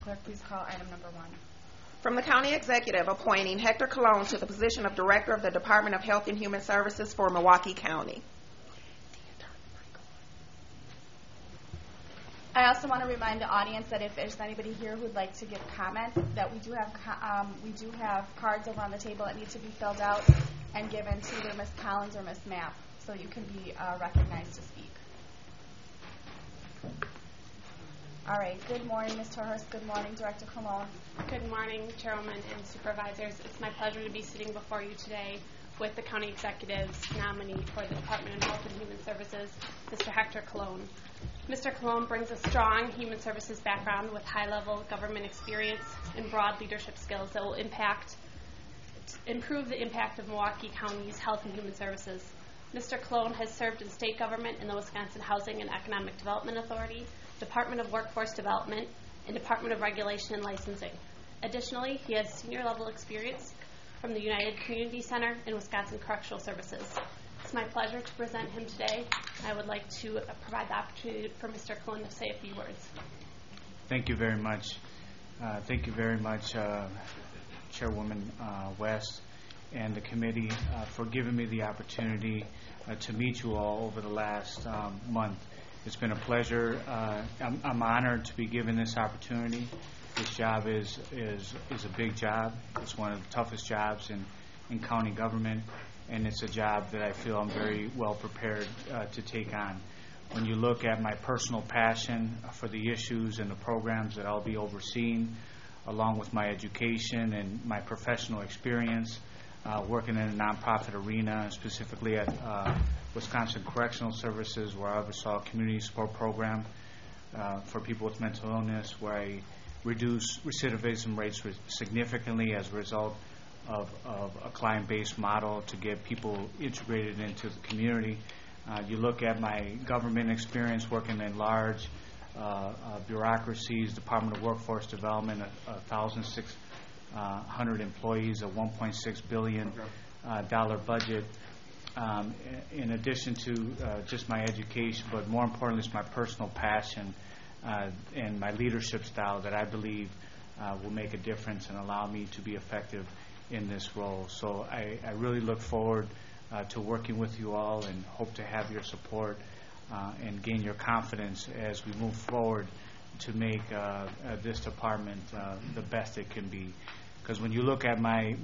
Clerk, please call item number 1. From the County Executive, appointing Hector Colon to the position of Director of the Department of Health and Human Services for Milwaukee County. I also want to remind the audience that if there's anybody here who would like to give comments, that we do have cards over on the table that need to be filled out and given to either Ms. Collins or Ms. Mapp, so you can be recognized to speak. All right. Good morning, Ms. Torhurst. Good morning, Director Colon. Good morning, Chairwoman and Supervisors. It's my pleasure to be sitting before you today with the County Executive's nominee for the Department of Health and Human Services, Mr. Hector Colon. Mr. Colon brings a strong human services background with high-level government experience and broad leadership skills that will improve the impact of Milwaukee County's health and human services. Mr. Colon has served in state government in the Wisconsin Housing and Economic Development Authority, Department of Workforce Development, and Department of Regulation and Licensing. Additionally, he has senior-level experience from the United Community Center and Wisconsin Correctional Services. It's my pleasure to present him today. I would like to provide the opportunity for Mr. Colon to say a few words. Thank you very much. Thank you very much, Chairwoman West and the committee for giving me the opportunity to meet you all over the last month. It's been a pleasure. I'm honored to be given this opportunity. This job is a big job. It's one of the toughest jobs in county government, and it's a job that I feel I'm very well prepared to take on. When you look at my personal passion for the issues and the programs that I'll be overseeing, along with my education and my professional experience, working in a nonprofit arena, specifically at Wisconsin Correctional Services, where I oversaw a community support program for people with mental illness, where I reduced recidivism rates significantly as a result of a client-based model to get people integrated into the community. You look at my government experience working in large bureaucracies, Department of Workforce Development, 1,600 employees, a $1.6 billion budget. In addition to just my education, but more importantly, it's my personal passion and my leadership style that I believe will make a difference and allow me to be effective in this role. So I really look forward to working with you all and hope to have your support and gain your confidence as we move forward to make this department the best it can be. Because when you look at my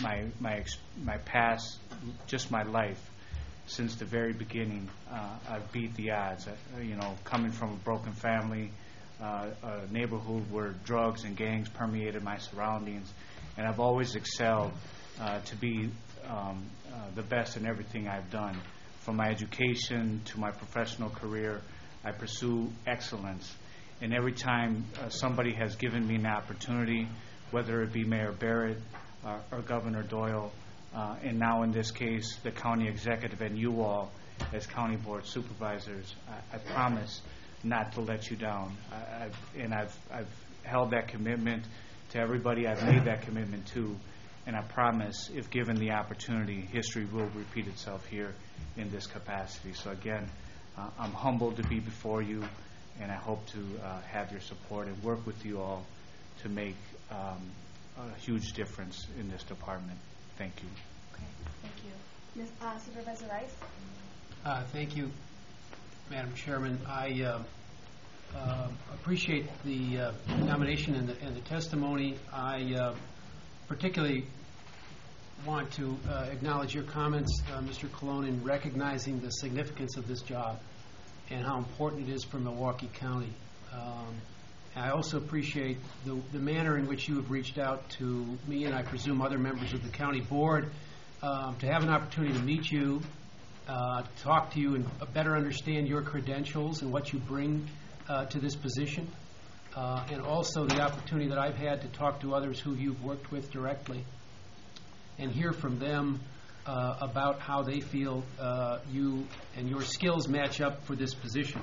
past, just my life, since the very beginning, I've beat the odds. Coming from a broken family, a neighborhood where drugs and gangs permeated my surroundings, and I've always excelled to be the best in everything I've done. From my education to my professional career, I pursue excellence. And every time somebody has given me an opportunity, whether it be Mayor Barrett or Governor Doyle, and now in this case, the county executive and you all as county board supervisors, I promise not to let you down. I've held that commitment to everybody I've made that commitment to, and I promise, if given the opportunity, history will repeat itself here in this capacity. So again, I'm humbled to be before you, and I hope to have your support and work with you all to make a huge difference in this department. Thank you. Okay, thank you. Ms. Supervisor Rice? Thank you, Madam Chairman. I appreciate the nomination and the testimony. I particularly want to acknowledge your comments, Mr. Colon, in recognizing the significance of this job and how important it is for Milwaukee County. I also appreciate the manner in which you have reached out to me and I presume other members of the county board to have an opportunity to meet you, to talk to you and better understand your credentials and what you bring to this position, and also the opportunity that I've had to talk to others who you've worked with directly and hear from them about how they feel you and your skills match up for this position.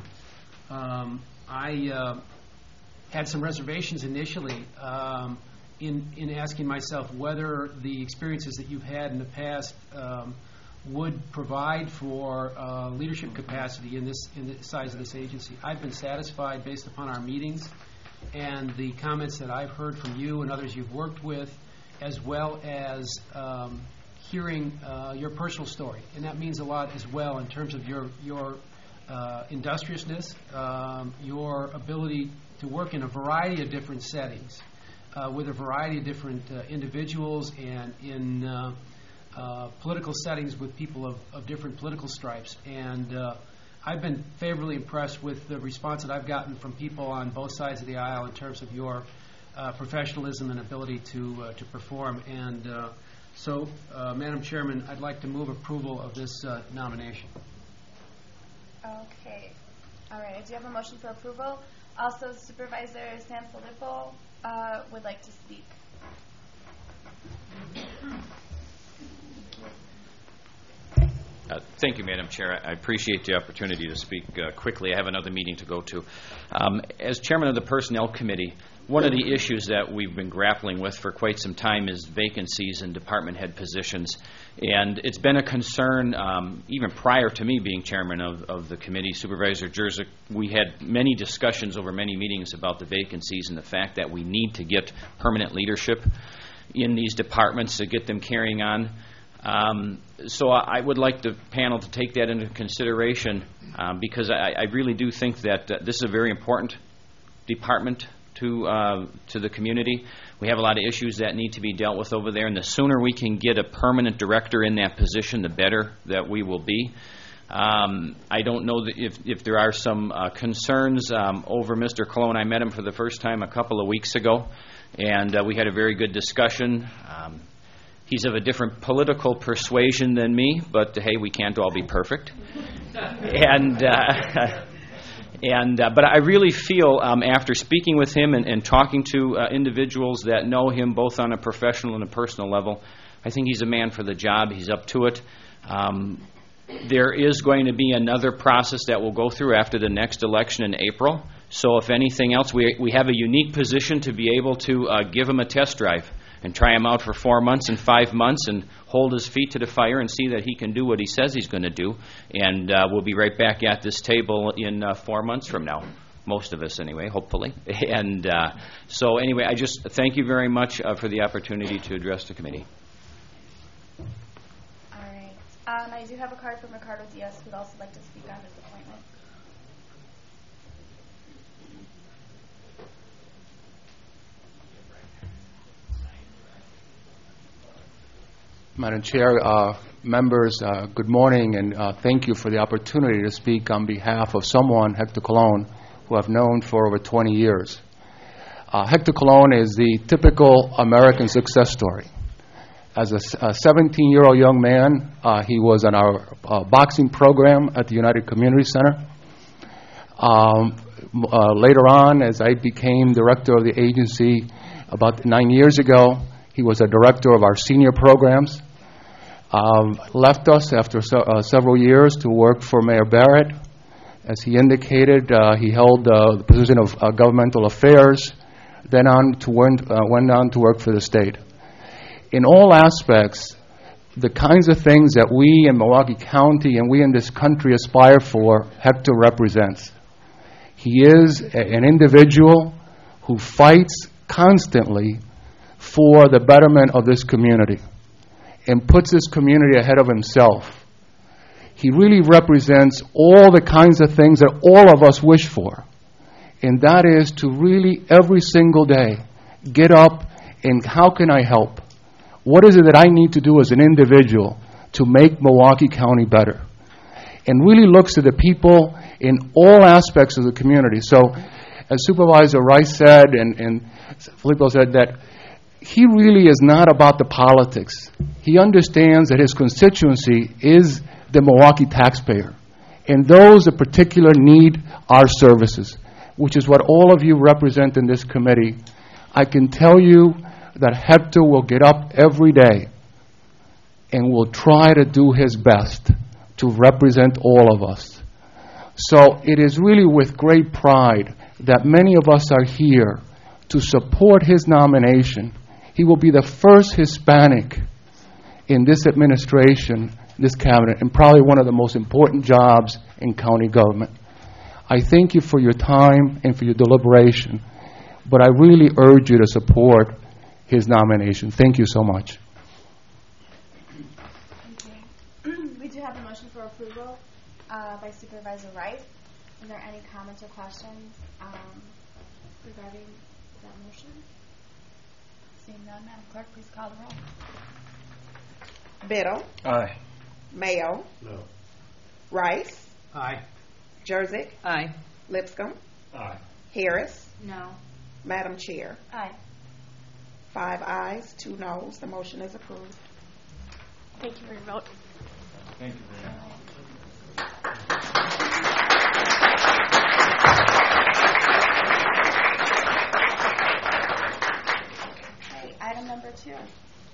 I had some reservations initially in asking myself whether the experiences that you've had in the past would provide for leadership capacity in the size of this agency. I've been satisfied based upon our meetings and the comments that I've heard from you and others you've worked with, as well as hearing your personal story. And that means a lot as well in terms of your industriousness, your ability to work in a variety of different settings with a variety of different individuals and in political settings with people of different political stripes. And I've been favorably impressed with the response that I've gotten from people on both sides of the aisle in terms of your professionalism and ability to perform. And so, Madam Chairman, I'd like to move approval of this nomination. Okay. All right. I do have a motion for approval. Also, Supervisor Sanfilippo would like to speak. Thank you, Madam Chair. I appreciate the opportunity to speak quickly. I have another meeting to go to. As Chairman of the Personnel Committee, one of the issues that we've been grappling with for quite some time is vacancies in department head positions. And it's been a concern, even prior to me being chairman of the committee, Supervisor Jerzyk. We had many discussions over many meetings about the vacancies and the fact that we need to get permanent leadership in these departments to get them carrying on. So I would like the panel to take that into consideration because I really do think that this is a very important department to the community. We have a lot of issues that need to be dealt with over there, and the sooner we can get a permanent director in that position, the better that we will be. I don't know that if there are some concerns over Mr. Colon. I met him for the first time a couple of weeks ago, and we had a very good discussion. He's of a different political persuasion than me, but hey, we can't all be perfect. But I really feel, after speaking with him and talking to individuals that know him both on a professional and a personal level, I think he's a man for the job. He's up to it. There is going to be another process that we'll go through after the next election in April. So if anything else, we have a unique position to be able to give him a test drive and try him out for 4 months and 5 months and hold his feet to the fire and see that he can do what he says he's going to do. And we'll be right back at this table in 4 months from now. Most of us anyway, hopefully. And so anyway, I just thank you very much for the opportunity to address the committee. All right. I do have a card from Ricardo Diaz who would also like to speak on his appointment. Madam Chair, members, good morning, and thank you for the opportunity to speak on behalf of someone, Hector Colon, who I've known for over 20 years. Hector Colon is the typical American success story. As a 17-year-old young man, he was on our boxing program at the United Community Center. Later on, as I became director of the agency about 9 years ago, he was a director of our senior programs. Left us after several years to work for Mayor Barrett. As he indicated, he held the position of governmental affairs, then went on to work for the state. In all aspects, the kinds of things that we in Milwaukee County and we in this country aspire for, Hector represents. He is an individual who fights constantly for the betterment of this community and puts this community ahead of himself. He really represents all the kinds of things that all of us wish for, and that is to really every single day get up and how can I help? What is it that I need to do as an individual to make Milwaukee County better? And really looks at the people in all aspects of the community. So as Supervisor Rice said and Filippo said, that he really is not about the politics. He understands that his constituency is the Milwaukee taxpayer, and those that particular need our services, which is what all of you represent in this committee. I can tell you that Hector will get up every day and will try to do his best to represent all of us. So it is really with great pride that many of us are here to support his nomination. He will be the first Hispanic in this administration, this cabinet, and probably one of the most important jobs in county government. I thank you for your time and for your deliberation. but I really urge you to support his nomination. Thank you so much. We do have a motion for approval by Supervisor Rice. Are there any comments or questions regarding that motion? Seeing none, Madam Clerk, please call the roll. Biddle, Aye. Mayo, Rice, Aye. Jerzik, Aye. Lipscomb, Aye. Harris. No. Madam Chair, Aye. 5 ayes, 2 noes. The motion is approved. Thank you for your vote. Thank you very much.